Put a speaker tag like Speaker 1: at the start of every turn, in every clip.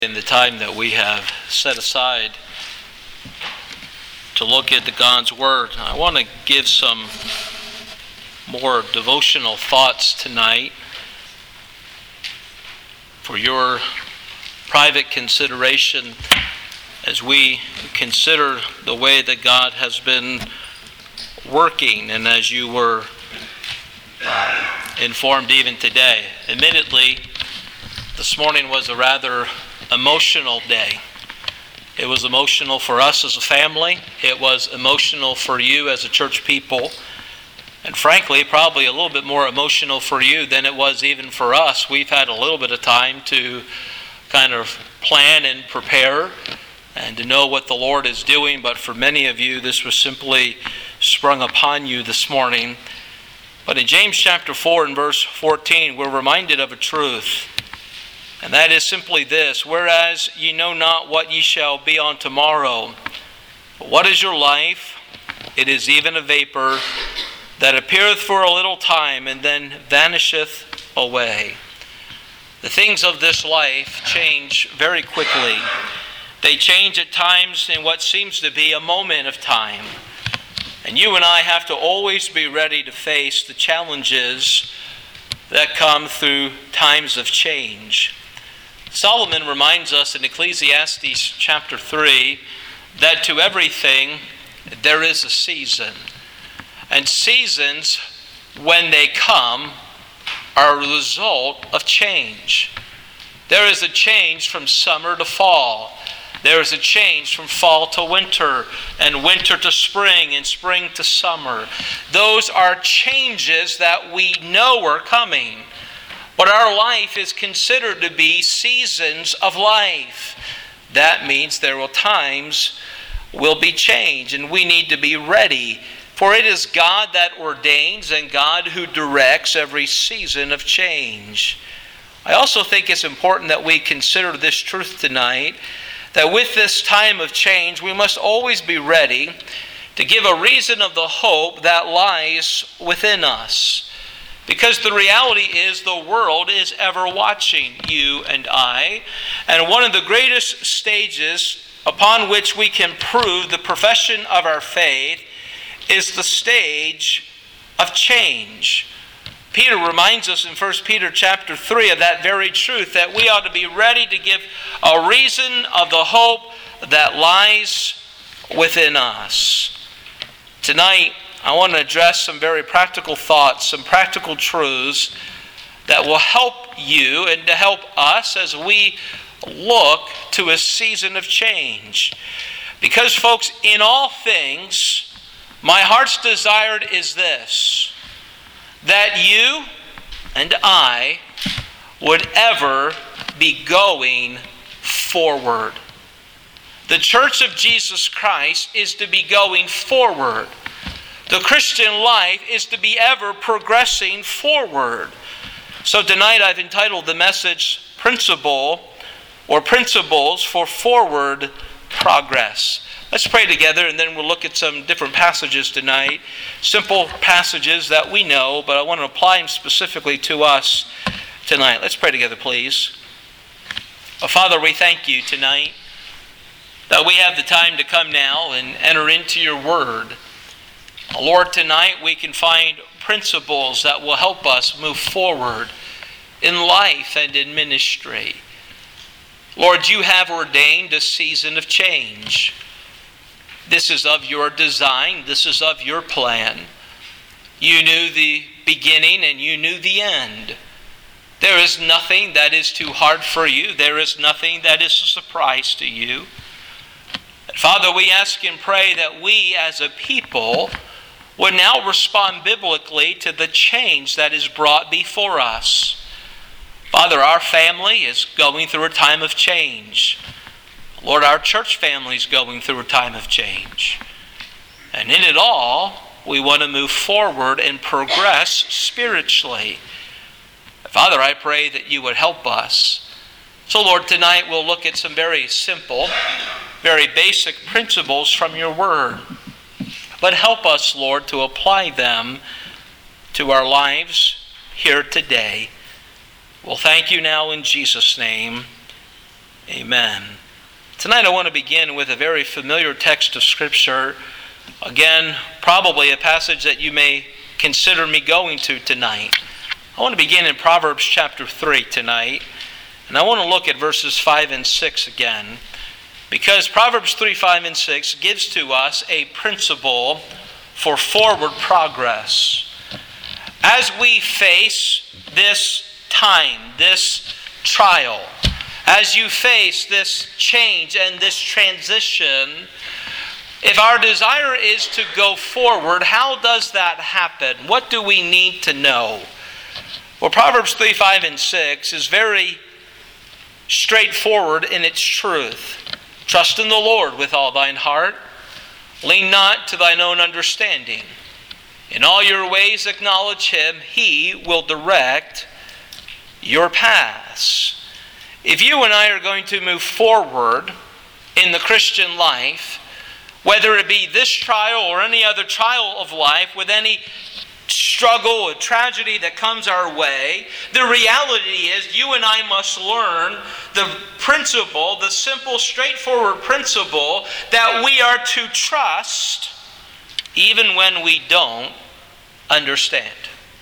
Speaker 1: In the time that we have set aside to look at God's Word, I want to give some more devotional thoughts tonight for your private consideration as we consider the way that God has been working, and as you were informed even today. Admittedly, this morning was a rather emotional day. It was emotional for us as a family. It was emotional for you as a church people. And frankly, probably a little bit more emotional for you than it was even for us. We've had a little bit of time to kind of plan and prepare and to know what the Lord is doing. But for many of you, this was simply sprung upon you this morning. But in James chapter 4 and verse 14, we're reminded of a truth. And that is simply this: whereas ye know not what ye shall be on tomorrow, but what is your life? It is even a vapor that appeareth for a little time and then vanisheth away. The things of this life change very quickly. They change at times in what seems to be a moment of time. And you and I have to always be ready to face the challenges that come through times of change. Solomon reminds us in Ecclesiastes chapter 3 that to everything there is a season. And seasons, when they come, are a result of change. There is a change from summer to fall. There is a change from fall to winter, and winter to spring, and spring to summer. Those are changes that we know are coming. But our life is considered to be seasons of life. That means there will be change, and we need to be ready. For it is God that ordains and God who directs every season of change. I also think it's important that we consider this truth tonight, that with this time of change, we must always be ready to give a reason of the hope that lies within us. Because the reality is the world is ever watching you and I. And one of the greatest stages upon which we can prove the profession of our faith is the stage of change. Peter reminds us in 1 Peter chapter 3 of that very truth, that we ought to be ready to give a reason of the hope that lies within us. Tonight, I want to address some very practical thoughts, some practical truths that will help you and to help us as we look to a season of change. Because, folks, in all things, my heart's desire is this: that you and I would ever be going forward. The Church of Jesus Christ is to be going forward. The Christian life is to be ever progressing forward. So tonight I've entitled the message Principles for Forward Progress. Let's pray together, and then we'll look at some different passages tonight. Simple passages that we know, but I want to apply them specifically to us tonight. Let's pray together, please. Father, we thank you tonight that we have the time to come now and enter into your word. Lord, tonight we can find principles that will help us move forward in life and in ministry. Lord, you have ordained a season of change. This is of your design. This is of your plan. You knew the beginning and you knew the end. There is nothing that is too hard for you. There is nothing that is a surprise to you. Father, we ask and pray that we as a people would now respond biblically to the change that is brought before us. Father, our family is going through a time of change. Lord, our church family is going through a time of change. And in it all, we want to move forward and progress spiritually. Father, I pray that you would help us. So, Lord, tonight we'll look at some very simple, very basic principles from your word. But help us, Lord, to apply them to our lives here today. Well, thank you now in Jesus' name. Amen. Tonight I want to begin with a very familiar text of Scripture. Again, probably a passage that you may consider me going to tonight. I want to begin in Proverbs chapter 3 tonight. And I want to look at verses 5 and 6 again. Because Proverbs 3, 5, and 6 gives to us a principle for forward progress. As we face this time, this trial, as you face this change and this transition, if our desire is to go forward, how does that happen? What do we need to know? Well, Proverbs 3, 5, and 6 is very straightforward in its truth. Trust in the Lord with all thine heart. Lean not to thine own understanding. In all your ways acknowledge Him. He will direct your paths. If you and I are going to move forward in the Christian life, whether it be this trial or any other trial of life, with any struggle or tragedy that comes our way, the reality is you and I must learn the principle, the simple, straightforward principle that we are to trust even when we don't understand.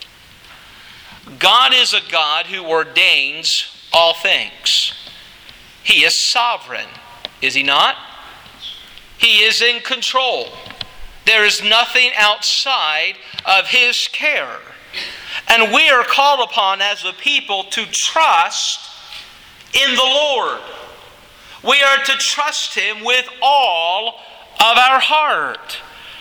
Speaker 1: God is a God who ordains all things. He is sovereign, is He not? He is in control. There is nothing outside of His care. And we are called upon as a people to trust in the Lord. We are to trust Him with all of our heart.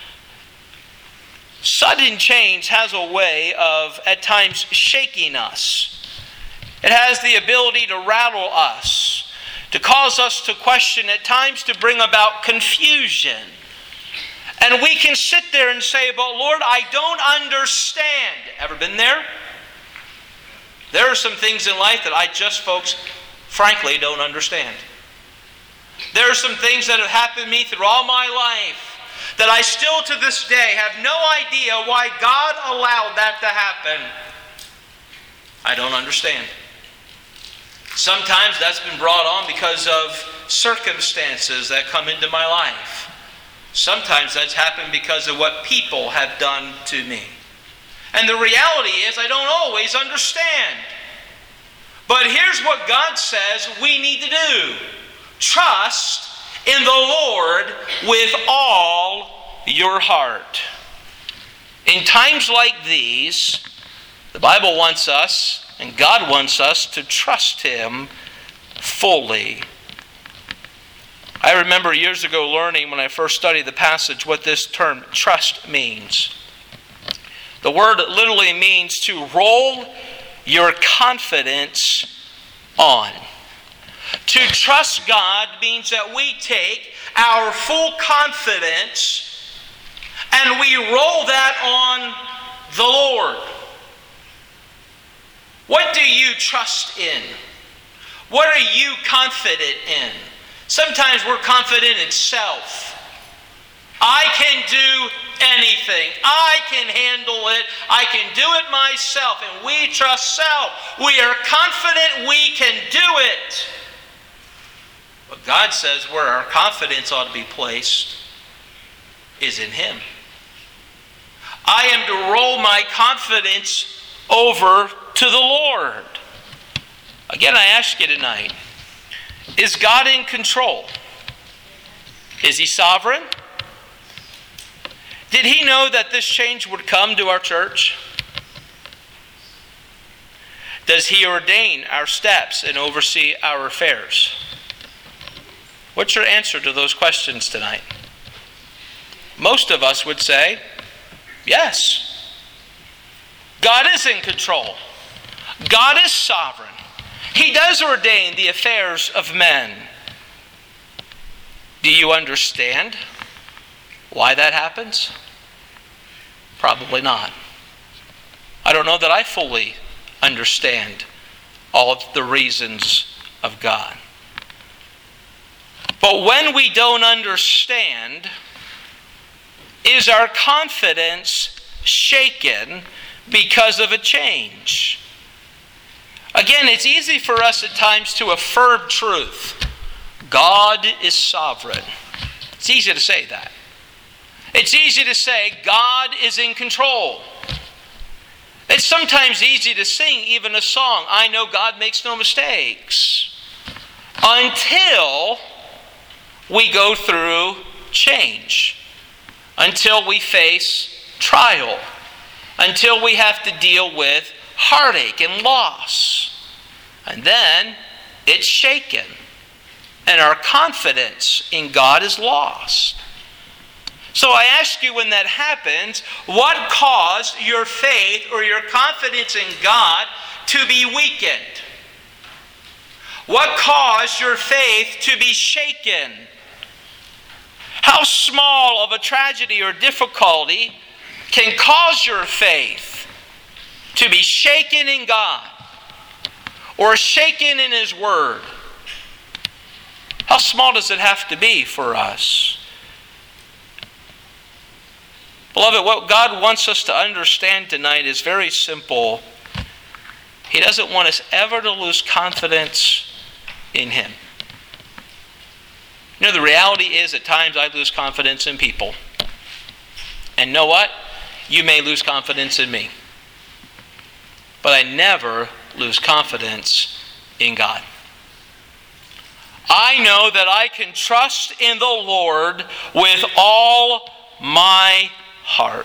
Speaker 1: Sudden change has a way of, at times, shaking us. It has the ability to rattle us, to cause us to question, at times to bring about confusion. And we can sit there and say, but Lord, I don't understand. Ever been there? There are some things in life that I just, folks, frankly don't understand. There are some things that have happened to me through all my life that I still to this day have no idea why God allowed that to happen. I don't understand. Sometimes that's been brought on because of circumstances that come into my life. Sometimes that's happened because of what people have done to me. And the reality is I don't always understand. But here's what God says we need to do. Trust in the Lord with all your heart. In times like these, the Bible wants us, and God wants us to trust Him fully. I remember years ago learning when I first studied the passage what this term trust means. The word literally means to roll your confidence on. To trust God means that we take our full confidence and we roll that on the Lord. What do you trust in? What are you confident in? Sometimes we're confident in self. I can do anything. I can handle it. I can do it myself. And we trust self. We are confident we can do it. But God says where our confidence ought to be placed is in Him. I am to roll my confidence over to the Lord. Again, I ask you tonight, is God in control? Is He sovereign? Did He know that this change would come to our church? Does He ordain our steps and oversee our affairs? What's your answer to those questions tonight? Most of us would say, yes. God is in control. God is sovereign. He does ordain the affairs of men. Do you understand why that happens? Probably not. I don't know that I fully understand all of the reasons of God. But when we don't understand, is our confidence shaken because of a change? Again, it's easy for us at times to affirm truth. God is sovereign. It's easy to say that. It's easy to say God is in control. It's sometimes easy to sing even a song, I know God makes no mistakes, until we go through change, until we face trial, until we have to deal with heartache and loss. And then it's shaken, and our confidence in God is lost. So I ask you, when that happens, what caused your faith or your confidence in God to be weakened? What caused your faith to be shaken? How small of a tragedy or difficulty can cause your faith to be shaken in God or shaken in His Word? How small does it have to be for us? Beloved, what God wants us to understand tonight is very simple. He doesn't want us ever to lose confidence in Him. You know, the reality is at times I lose confidence in people. And know what? You may lose confidence in me. But I never lose confidence in God. I know that I can trust in the Lord with all my heart.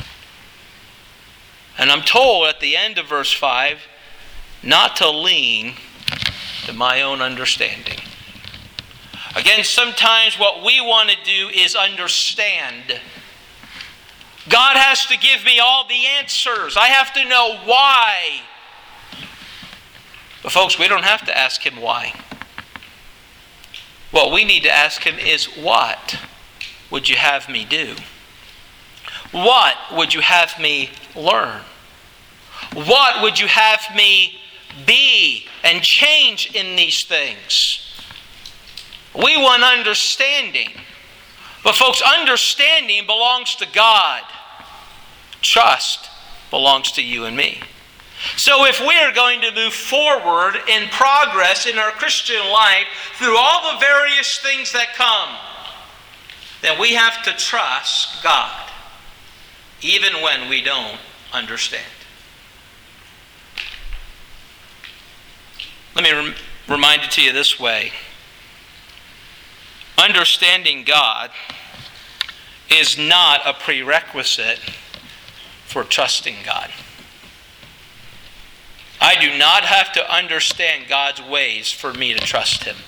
Speaker 1: And I'm told at the end of verse 5 not to lean to my own understanding. Again, sometimes what we want to do is understand. God has to give me all the answers. I have to know why. But folks, we don't have to ask Him why. What we need to ask Him is, what would you have me do? What would you have me learn? What would you have me be and change in these things? We want understanding. But folks, understanding belongs to God. Trust belongs to you and me. So if we are going to move forward in progress in our Christian life through all the various things that come, then we have to trust God, even when we don't understand. Let me remind it to you this way. Understanding God is not a prerequisite for trusting God. I do not have to understand God's ways for me to trust Him.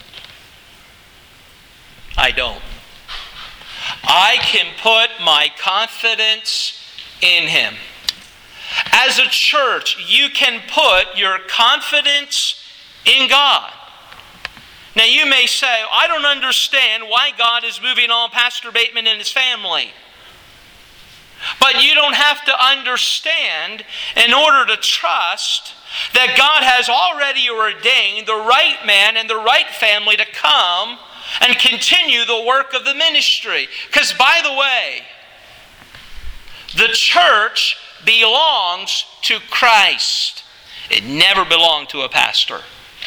Speaker 1: I don't. I can put my confidence in Him. As a church, you can put your confidence in God. Now you may say, I don't understand why God is moving on Pastor Bateman and his family. But you don't have to understand in order to trust that God has already ordained the right man and the right family to come and continue the work of the ministry. Because by the way, the church belongs to Christ. It never belonged to a pastor.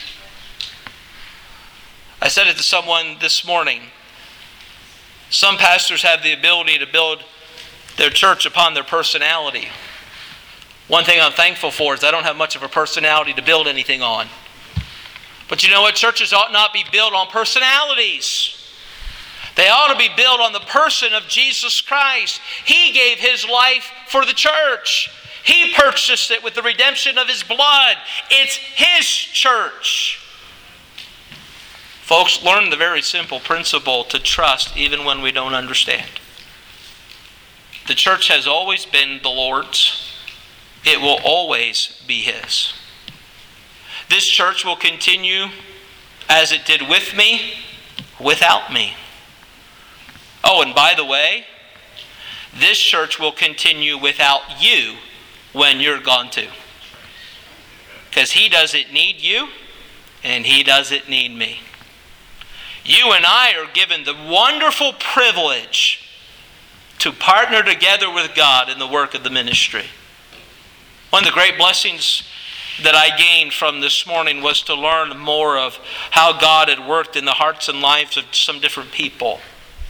Speaker 1: I said it to someone this morning. Some pastors have the ability to build their church upon their personality. One thing I'm thankful for is I don't have much of a personality to build anything on. But you know what? Churches ought not be built on personalities. They ought to be built on the person of Jesus Christ. He gave His life for the church. He purchased it with the redemption of His blood. It's His church. Folks, learn the very simple principle to trust even when we don't understand. The church has always been the Lord's. It will always be His. This church will continue as it did with me, without me. Oh, and by the way, this church will continue without you when you're gone too. Because He doesn't need you, and He doesn't need me. You and I are given the wonderful privilege to partner together with God in the work of the ministry. One of the great blessings that I gained from this morning was to learn more of how God had worked in the hearts and lives of some different people.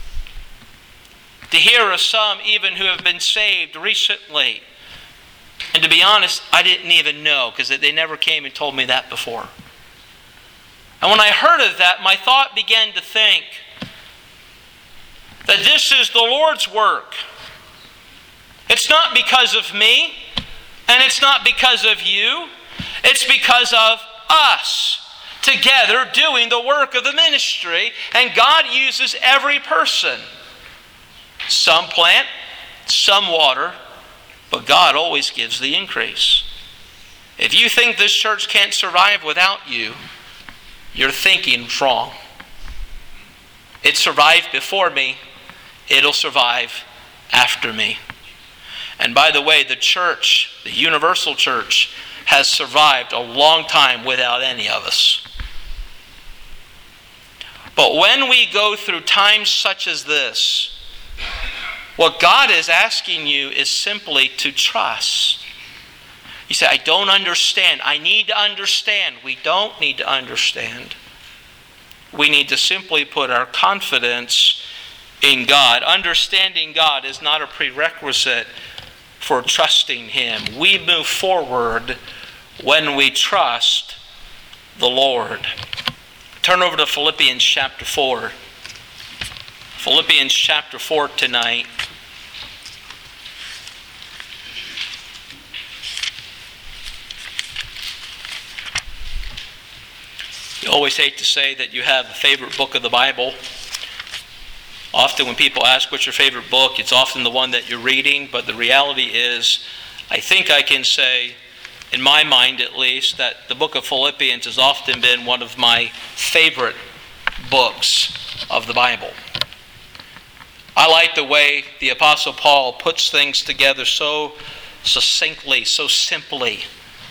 Speaker 1: To hear of some even who have been saved recently. And to be honest, I didn't even know, because they never came and told me that before. And when I heard of that, my thought began to think that this is the Lord's work. It's not because of me, and it's not because of you. It's because of us together doing the work of the ministry, and God uses every person. Some plant, some water, but God always gives the increase. If you think this church can't survive without you, you're thinking wrong. It survived before me. It'll survive after me. And by the way, the church, the universal church, has survived a long time without any of us. But when we go through times such as this, what God is asking you is simply to trust. You say, I don't understand. I need to understand. We don't need to understand. We need to simply put our confidence in God. Understanding God is not a prerequisite for trusting Him. We move forward when we trust the Lord. Turn over to Philippians chapter 4. Philippians chapter 4 tonight. You always hate to say that you have a favorite book of the Bible. Often when people ask what's your favorite book, it's often the one that you're reading, but the reality is, I think I can say, in my mind at least, that the book of Philippians has often been one of my favorite books of the Bible. I like the way the Apostle Paul puts things together so succinctly, so simply.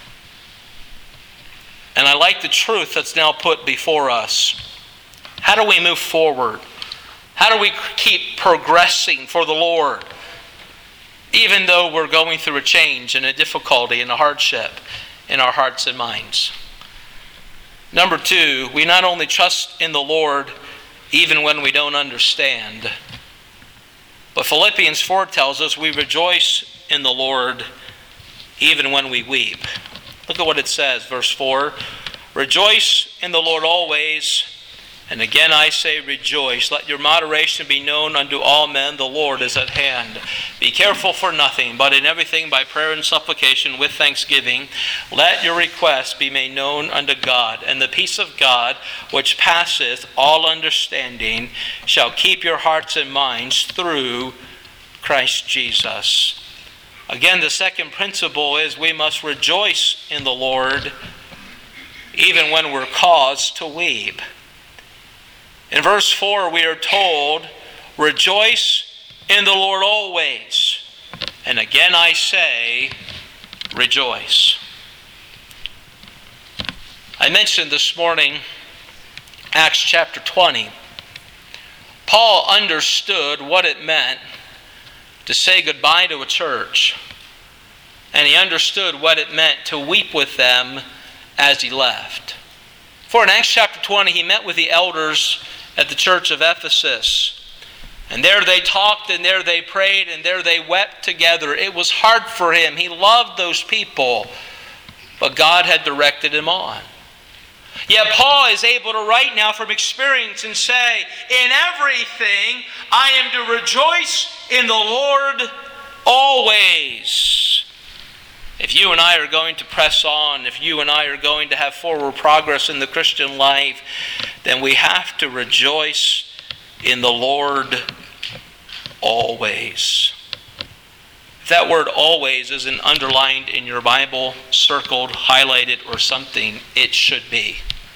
Speaker 1: And I like the truth that's now put before us. How do we move forward? How do we keep progressing for the Lord, even though we're going through a change and a difficulty and a hardship in our hearts and minds? Number 2, we not only trust in the Lord even when we don't understand, but Philippians 4 tells us we rejoice in the Lord even when we weep. Look at what it says, verse 4. Rejoice in the Lord always. And again I say rejoice. Let your moderation be known unto all men. The Lord is at hand. Be careful for nothing, but in everything by prayer and supplication with thanksgiving, let your requests be made known unto God. And the peace of God, which passeth all understanding, shall keep your hearts and minds through Christ Jesus. Again, the second principle is we must rejoice in the Lord even when we're caused to weep. In verse 4 we are told, rejoice in the Lord always. And again I say, rejoice. I mentioned this morning Acts chapter 20. Paul understood what it meant to say goodbye to a church. And he understood what it meant to weep with them as he left. For in Acts chapter 20, he met with the elders at the church of Ephesus. And there they talked, and there they prayed, and there they wept together. It was hard for him. He loved those people, but God had directed him on. Yet Paul is able to write now from experience and say, in everything I am to rejoice in the Lord always. If you and I are going to press on, if you and I are going to have forward progress in the Christian life, then we have to rejoice in the Lord always. If that word always isn't underlined in your Bible, circled, highlighted, or something, it should be.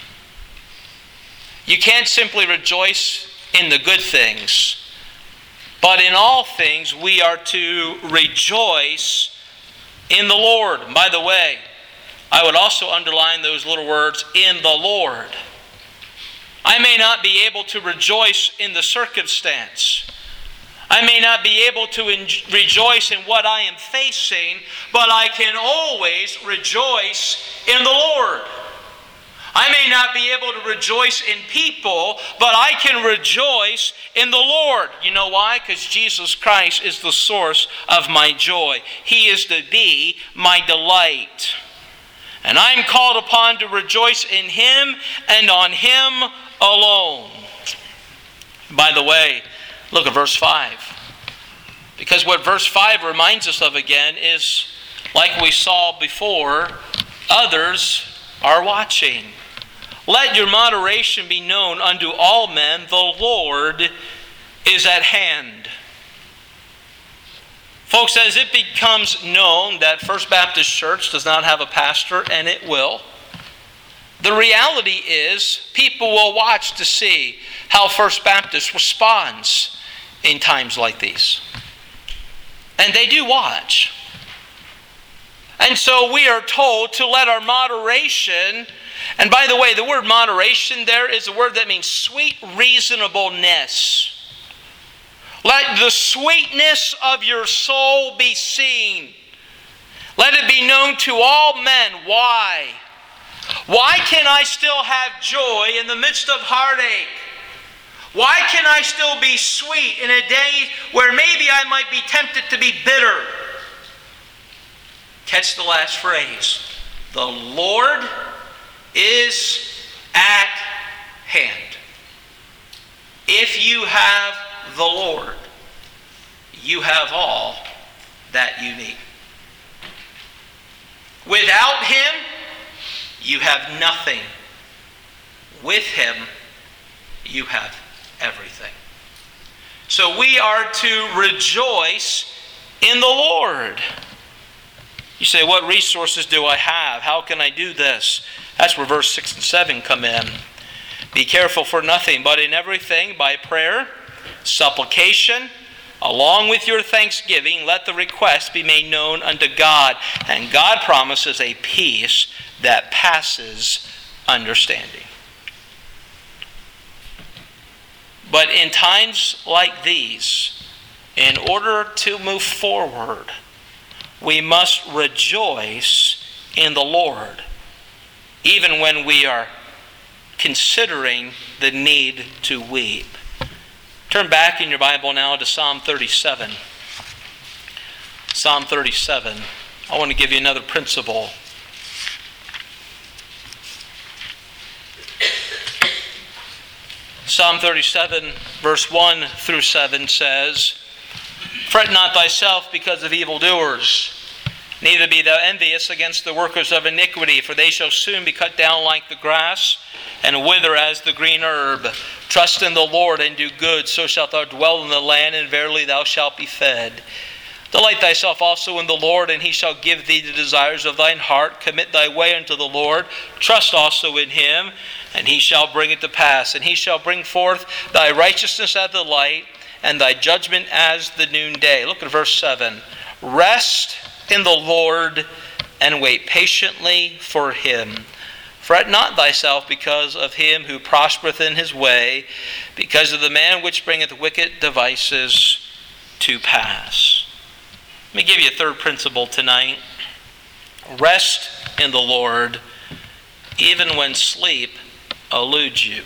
Speaker 1: You can't simply rejoice in the good things, but in all things we are to rejoice in the Lord. And by the way, I would also underline those little words, in the Lord. I may not be able to rejoice in the circumstance. I may not be able to rejoice in what I am facing, but I can always rejoice in the Lord. I may not be able to rejoice in people, but I can rejoice in the Lord. You know why? Because Jesus Christ is the source of my joy. He is to be my delight. And I'm called upon to rejoice in Him and on Him alone. By the way, look at verse 5. Because what verse 5 reminds us of again is, like we saw before, others are watching. Let your moderation be known unto all men. The Lord is at hand. Folks, as it becomes known that First Baptist Church does not have a pastor, and it will, the reality is people will watch to see how First Baptist responds in times like these. And they do watch. And so we are told to let our moderation, and by the way, the word moderation there is a word that means sweet reasonableness. Let the sweetness of your soul be seen. Let it be known to all men. Why? Why can I still have joy in the midst of heartache? Why can I still be sweet in a day where maybe I might be tempted to be bitter? Catch the last phrase. The Lord is at hand. If you have the Lord, you have all that you need. Without Him, you have nothing. With Him, you have everything. So we are to rejoice in the Lord. You say, what resources do I have? How can I do this? That's where verse 6 and 7 come in. Be careful for nothing, but in everything, by prayer, supplication, along with your thanksgiving, let the request be made known unto God. And God promises a peace that passes understanding. But in times like these, in order to move forward, we must rejoice in the Lord, even when we are considering the need to weep. Turn back in your Bible now to Psalm 37. Psalm 37. I want to give you another principle. Psalm 37, verse 1 through 7 says, Fret not thyself because of evildoers, neither be thou envious against the workers of iniquity, for they shall soon be cut down like the grass, and wither as the green herb. Trust in the Lord and do good, so shalt thou dwell in the land, and verily thou shalt be fed. Delight thyself also in the Lord, and He shall give thee the desires of thine heart. Commit thy way unto the Lord. Trust also in Him, and He shall bring it to pass. And He shall bring forth thy righteousness as the light, and thy judgment as the noonday. Look at verse 7. Rest in the Lord, and wait patiently for Him. Fret not thyself because of him who prospereth in his way, because of the man which bringeth wicked devices to pass. Let me give you a third principle tonight. Rest in the Lord, even when sleep eludes you.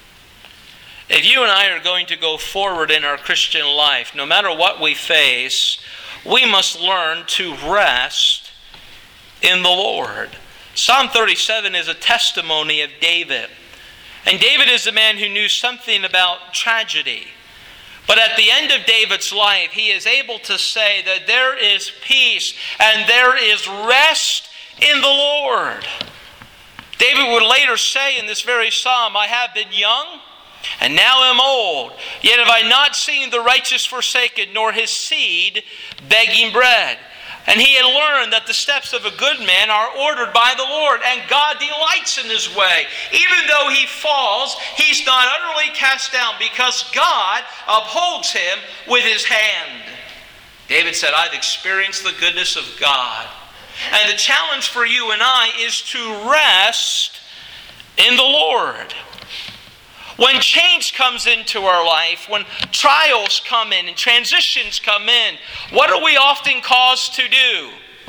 Speaker 1: If you and I are going to go forward in our Christian life, no matter what we face, we must learn to rest in the Lord. Psalm 37 is a testimony of David. And David is a man who knew something about tragedy. But at the end of David's life, he is able to say that there is peace and there is rest in the Lord. David would later say in this very psalm, I have been young and now am old, yet have I not seen the righteous forsaken, nor his seed begging bread. And he had learned that the steps of a good man are ordered by the Lord, and God delights in his way. Even though he falls, he's not utterly cast down, because God upholds him with His hand. David said, I've experienced the goodness of God. And the challenge for you and I is to rest in the Lord. When change comes into our life, when trials come in and transitions come in, what are we often caused to do?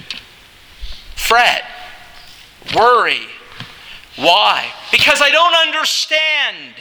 Speaker 1: Fret, worry. Why? Because I don't understand.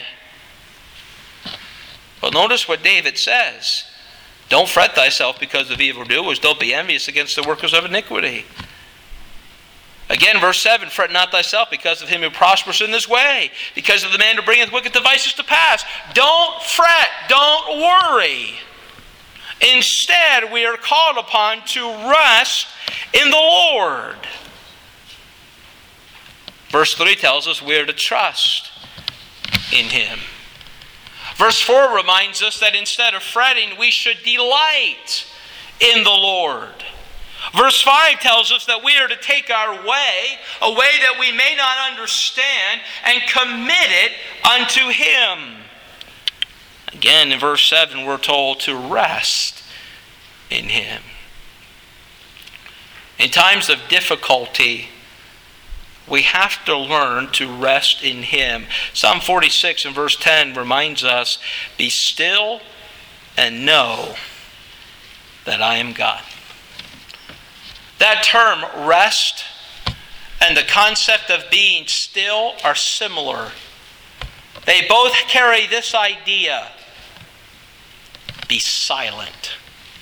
Speaker 1: Well, notice what David says. Don't fret thyself because of evildoers. Don't be envious against the workers of iniquity. Again, verse 7, fret not thyself because of him who prospers in this way, because of the man who bringeth wicked devices to pass. Don't fret, don't worry. Instead, we are called upon to rest in the Lord. Verse 3 tells us we are to trust in Him. Verse 4 reminds us that instead of fretting, we should delight in the Lord. Verse 5 tells us that we are to take our way, a way that we may not understand, and commit it unto Him. Again, in verse 7, we're told to rest in Him. In times of difficulty, we have to learn to rest in Him. Psalm 46 and verse 10 reminds us, be still and know that I am God. That term, rest, and the concept of being still are similar. They both carry this idea: be silent.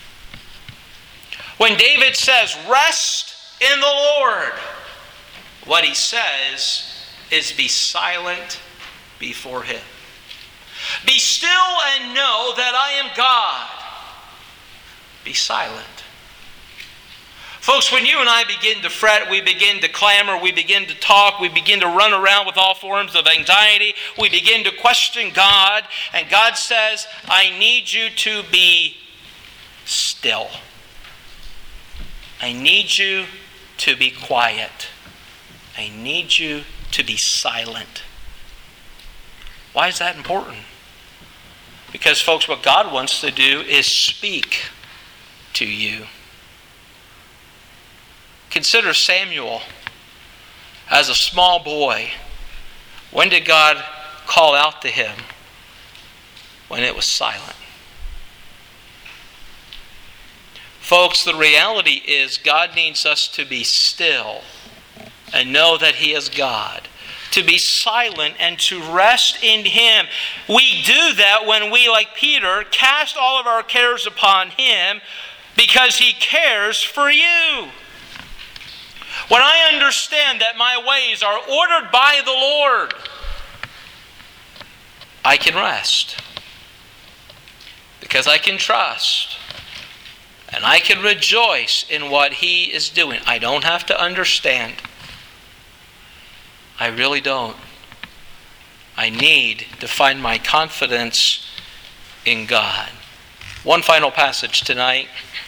Speaker 1: When David says, rest in the Lord, what he says is be silent before Him. Be still and know that I am God. Be silent. Folks, when you and I begin to fret, we begin to clamor, we begin to talk, we begin to run around with all forms of anxiety, we begin to question God, and God says, I need you to be still. I need you to be quiet. I need you to be silent. Why is that important? Because, folks, what God wants to do is speak to you. Consider Samuel as a small boy. When did God call out to him? When it was silent. Folks, the reality is God needs us to be still and know that He is God. To be silent and to rest in Him. We do that when we, like Peter, cast all of our cares upon Him because He cares for you. When I understand that my ways are ordered by the Lord, I can rest. Because I can trust. And I can rejoice in what He is doing. I don't have to understand. I really don't. I need to find my confidence in God. One final passage tonight.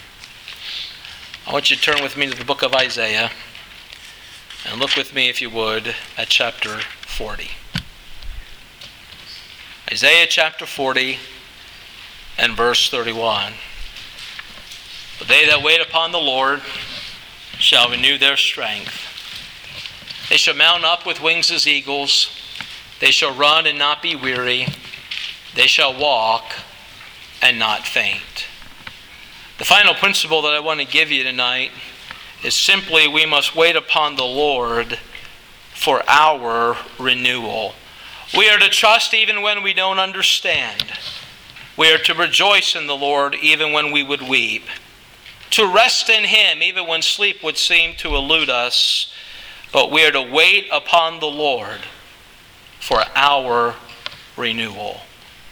Speaker 1: I want you to turn with me to the book of Isaiah. And look with me, if you would, at chapter 40. Isaiah chapter 40 and verse 31. But they that wait upon the Lord shall renew their strength. They shall mount up with wings as eagles. They shall run and not be weary. They shall walk and not faint. The final principle that I want to give you tonight is simply we must wait upon the Lord for our renewal. We are to trust even when we don't understand. We are to rejoice in the Lord even when we would weep. To rest in Him even when sleep would seem to elude us. But we are to wait upon the Lord for our renewal.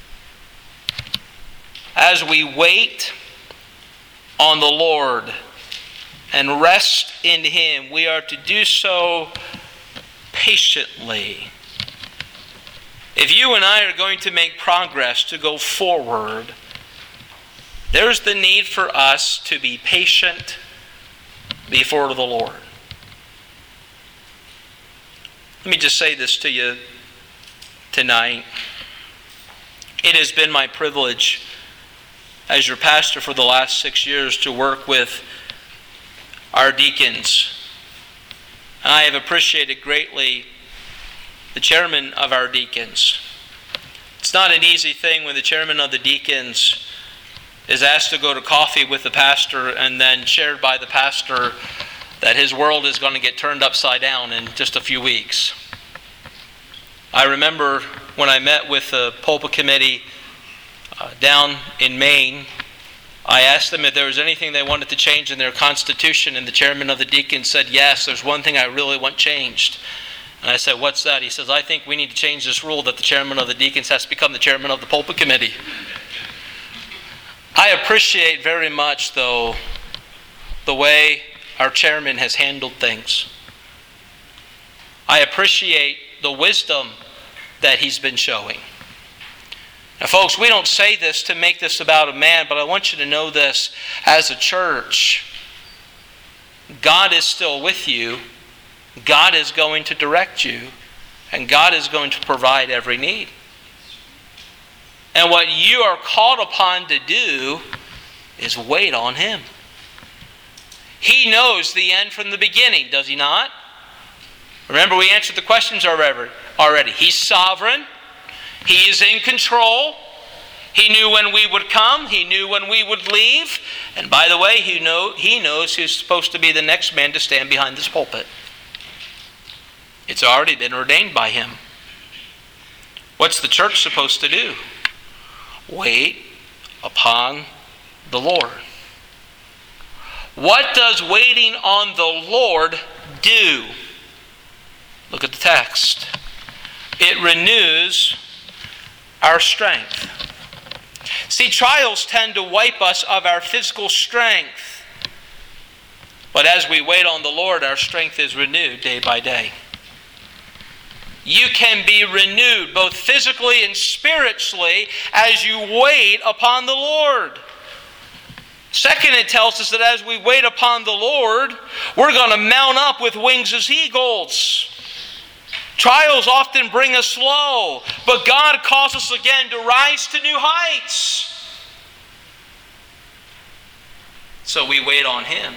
Speaker 1: As we wait on the Lord and rest in Him, we are to do so patiently. If you and I are going to make progress, to go forward, there's the need for us to be patient before the Lord. Let me just say this to you tonight. It has been my privilege as your pastor for the last 6 years to work with our deacons. And I have appreciated greatly the chairman of our deacons. It's not an easy thing when the chairman of the deacons is asked to go to coffee with the pastor and then shared by the pastor that his world is going to get turned upside down in just a few weeks. I remember when I met with the pulpit committee down in Maine, I asked them if there was anything they wanted to change in their constitution, and the chairman of the deacons said, yes, there's one thing I really want changed. And I said, what's that? He says, I think we need to change this rule that the chairman of the deacons has to become the chairman of the pulpit committee. I appreciate very much, though, the way our chairman has handled things. I appreciate the wisdom that he's been showing. Now, folks, we don't say this to make this about a man, but I want you to know this. As a church, God is still with you. God is going to direct you, and God is going to provide every need. And what you are called upon to do is wait on Him. He knows the end from the beginning, does He not? Remember, we answered the questions already. He's sovereign. He is in control. He knew when we would come. He knew when we would leave. And by the way, He knows who's supposed to be the next man to stand behind this pulpit. It's already been ordained by Him. What's the church supposed to do? Wait upon the Lord. What does waiting on the Lord do? Look at the text. It renews our strength. See, trials tend to wipe us of our physical strength. But as we wait on the Lord, our strength is renewed day by day. You can be renewed both physically and spiritually as you wait upon the Lord. Second, it tells us that as we wait upon the Lord, we're going to mount up with wings as eagles. Trials often bring us low, but God calls us again to rise to new heights. So we wait on Him.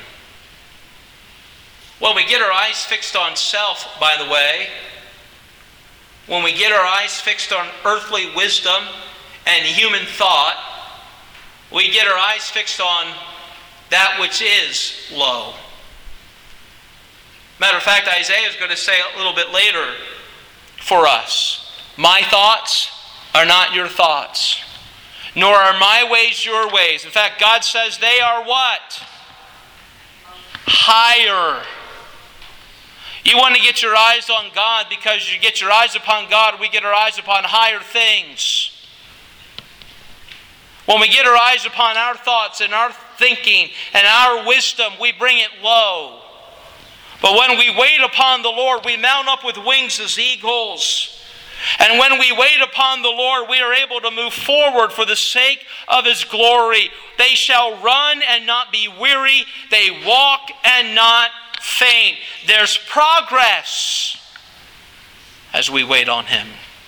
Speaker 1: When we get our eyes fixed on self, by the way, when we get our eyes fixed on earthly wisdom and human thought, we get our eyes fixed on that which is low. Matter of fact, Isaiah is going to say a little bit later for us, my thoughts are not your thoughts, nor are my ways your ways. In fact, God says they are what? Higher. You want to get your eyes on God because you get your eyes upon God, we get our eyes upon higher things. When we get our eyes upon our thoughts and our thinking and our wisdom, we bring it low. But when we wait upon the Lord, we mount up with wings as eagles. And when we wait upon the Lord, we are able to move forward for the sake of His glory. They shall run and not be weary. They walk and not faint. There's progress as we wait on Him.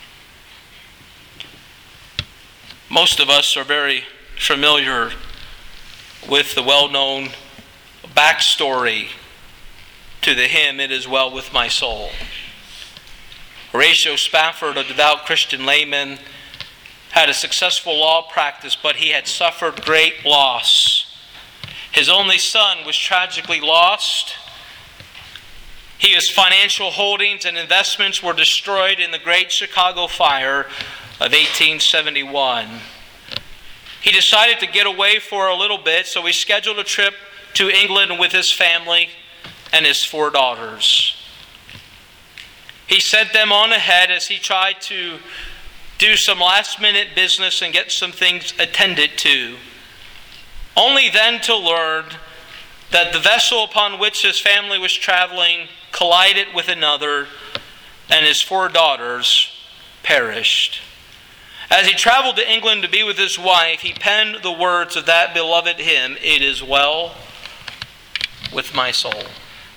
Speaker 1: Most of us are very familiar with the well-known backstory to the hymn, It Is Well With My Soul. Horatio Spafford, a devout Christian layman, had a successful law practice, but he had suffered great loss. His only son was tragically lost. His financial holdings and investments were destroyed in the Great Chicago Fire of 1871. He decided to get away for a little bit, so he scheduled a trip to England with his family and his 4 daughters. He sent them on ahead as he tried to do some last-minute business and get some things attended to, only then to learn that the vessel upon which his family was traveling collided with another, and his 4 daughters perished. As he traveled to England to be with his wife, he penned the words of that beloved hymn, It Is Well With My Soul.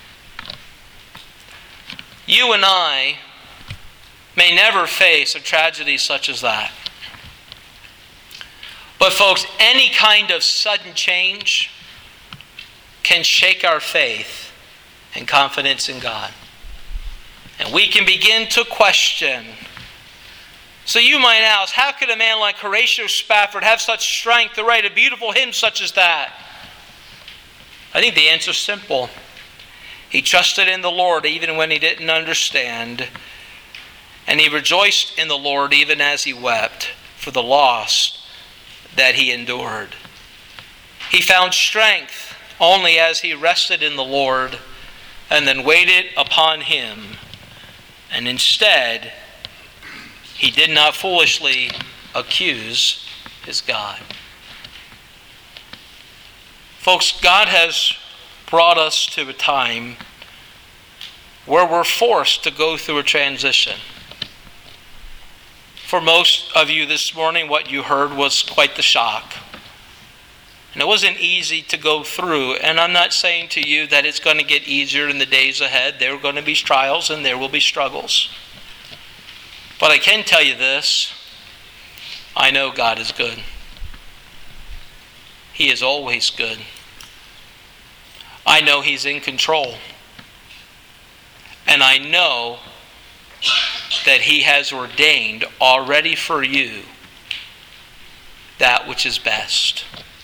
Speaker 1: You and I may never face a tragedy such as that. But folks, any kind of sudden change can shake our faith and confidence in God. And we can begin to question, So you might ask, how could a man like Horatio Spafford have such strength to write a beautiful hymn such as that? I think the answer is simple. He trusted in the Lord even when he didn't understand. And he rejoiced in the Lord even as he wept for the loss that he endured. He found strength only as he rested in the Lord and then waited upon him. And instead, he did not foolishly accuse his God. Folks, God has brought us to a time where we're forced to go through a transition. For most of you this morning, what you heard was quite the shock. And it wasn't easy to go through. And I'm not saying to you that it's going to get easier in the days ahead. There are going to be trials and there will be struggles. But I can tell you this, I know God is good. He is always good. I know He's in control. And I know that He has ordained already for you that which is best.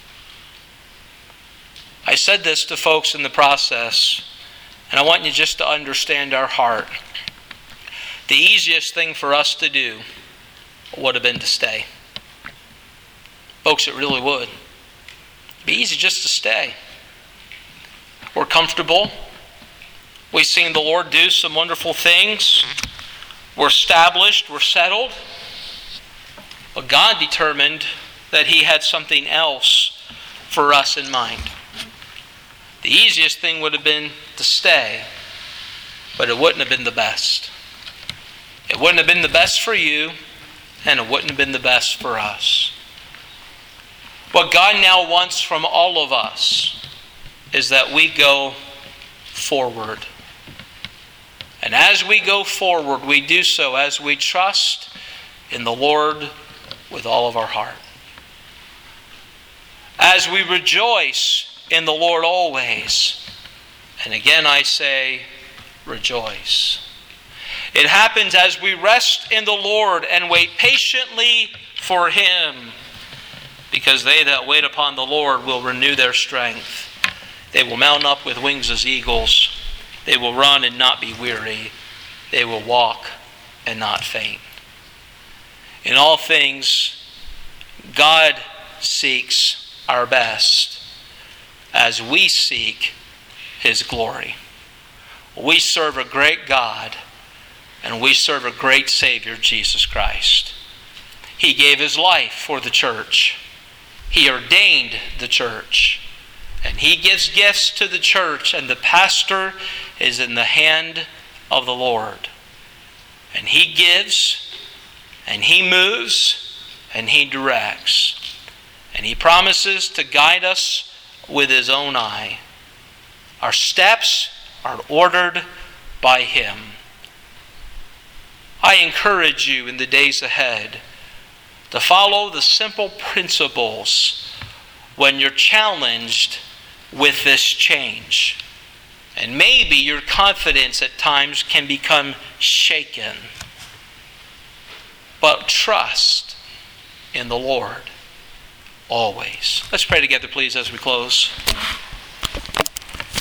Speaker 1: I said this to folks in the process, and I want you just to understand our heart. The easiest thing for us to do would have been to stay. Folks, it really would. It'd be easy just to stay. We're comfortable. We've seen the Lord do some wonderful things. We're established. We're settled. But God determined that He had something else for us in mind. The easiest thing would have been to stay, but it wouldn't have been the best. It wouldn't have been the best for you, and it wouldn't have been the best for us. What God now wants from all of us is that we go forward. And as we go forward, we do so as we trust in the Lord with all of our heart. As we rejoice in the Lord always. And again I say, rejoice. It happens as we rest in the Lord and wait patiently for Him. Because they that wait upon the Lord will renew their strength. They will mount up with wings as eagles. They will run and not be weary. They will walk and not faint. In all things, God seeks our best as we seek His glory. We serve a great God, and we serve a great Savior, Jesus Christ. He gave His life for the church. He ordained the church. And He gives gifts to the church, and the pastor is in the hand of the Lord. And He gives, and He moves, and He directs. And He promises to guide us with His own eye. Our steps are ordered by Him. I encourage you in the days ahead to follow the simple principles when you're challenged with this change. And maybe your confidence at times can become shaken. But trust in the Lord always. Let's pray together, please, as we close.